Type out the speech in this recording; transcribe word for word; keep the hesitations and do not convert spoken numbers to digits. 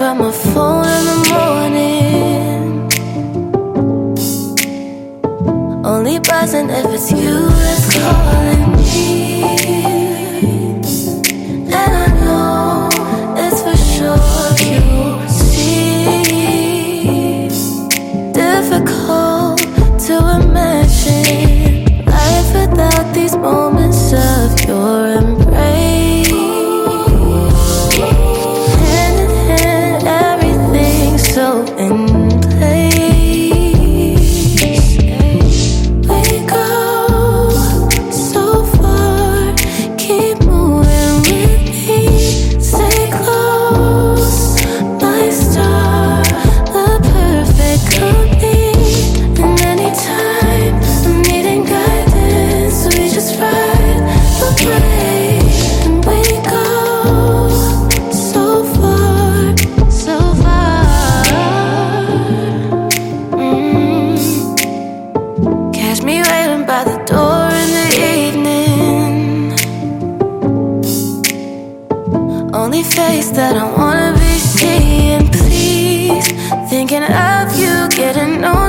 by my phone in the morning, only buzzing if it's you that's calling me. And I know it's for sure you see. Difficult to imagine life without these moments of your embrace. Hand in hand, everything's so in place. We go so far, keep moving with me. Stay close, my star, the perfect company. And anytime I'm needing guidance, we just ride the wave. And we go so far, so far. Mm. Catch me waiting by the door in the evening, only face that I wanna be seeing. Please, thinking of you, getting on